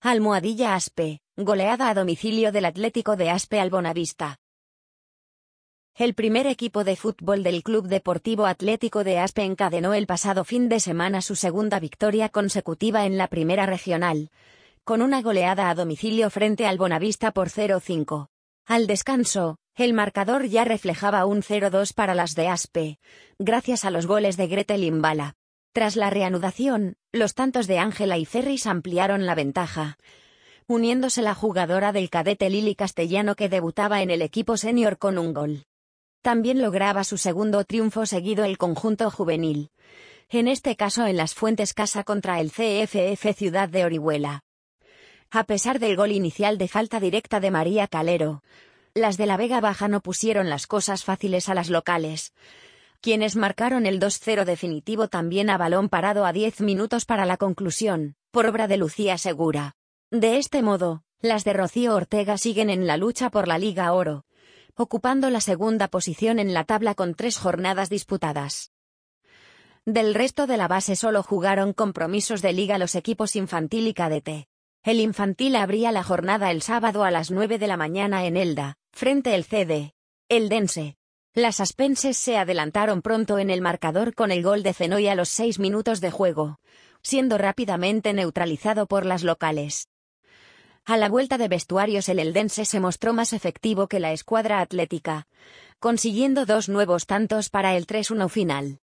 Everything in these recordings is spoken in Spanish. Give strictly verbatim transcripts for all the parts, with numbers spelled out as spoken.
Almohadilla Aspe, goleada a domicilio del Atlético de Aspe al Bonavista. El primer equipo de fútbol del Club Deportivo Atlético de Aspe encadenó el pasado fin de semana su segunda victoria consecutiva en la Primera Regional, con una goleada a domicilio frente al Bonavista por cero cinco. Al descanso, el marcador ya reflejaba un cero dos para las de Aspe, gracias a los goles de Gretel Imbala. Tras la reanudación, los tantos de Ángela y Ferris ampliaron la ventaja, uniéndose la jugadora del cadete Lili Castellano que debutaba en el equipo senior con un gol. También lograba su segundo triunfo seguido el conjunto juvenil, en este caso en Las Fuentes Casa contra el C F F Ciudad de Orihuela. A pesar del gol inicial de falta directa de María Calero, las de la Vega Baja no pusieron las cosas fáciles a las locales, quienes marcaron el dos cero definitivo también a balón parado a diez minutos para la conclusión, por obra de Lucía Segura. De este modo, las de Rocío Ortega siguen en la lucha por la Liga Oro, ocupando la segunda posición en la tabla con tres jornadas disputadas. Del resto de la base solo jugaron compromisos de liga los equipos infantil y cadete. El infantil abría la jornada el sábado a las nueve de la mañana en Elda, frente al C D Eldense. Las aspenses se adelantaron pronto en el marcador con el gol de Zenoy a los seis minutos de juego, siendo rápidamente neutralizado por las locales. A la vuelta de vestuarios el eldense se mostró más efectivo que la escuadra atlética, consiguiendo dos nuevos tantos para el tres uno final.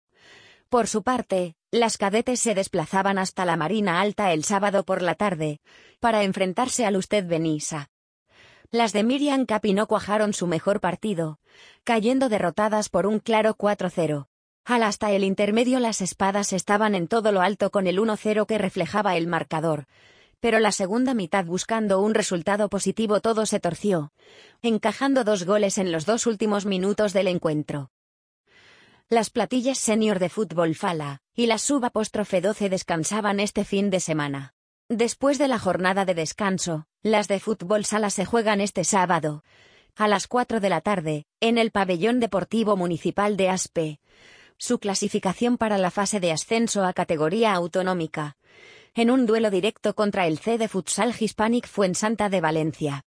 Por su parte, las cadetes se desplazaban hasta la Marina Alta el sábado por la tarde, para enfrentarse al Usted Benissa. Las de Miriam Capi no cuajaron su mejor partido, cayendo derrotadas por un claro cuatro cero. Al hasta el intermedio las espadas estaban en todo lo alto con el uno cero que reflejaba el marcador, pero la segunda mitad buscando un resultado positivo todo se torció, encajando dos goles en los dos últimos minutos del encuentro. Las platillas senior de fútbol Fala y la sub-apóstrofe doce descansaban este fin de semana. Después de la jornada de descanso, las de fútbol sala se juegan este sábado, a las cuatro de la tarde, en el Pabellón Deportivo Municipal de Aspe, su clasificación para la fase de ascenso a categoría autonómica, en un duelo directo contra el C D Futsal Hispanic Fuensanta de Valencia.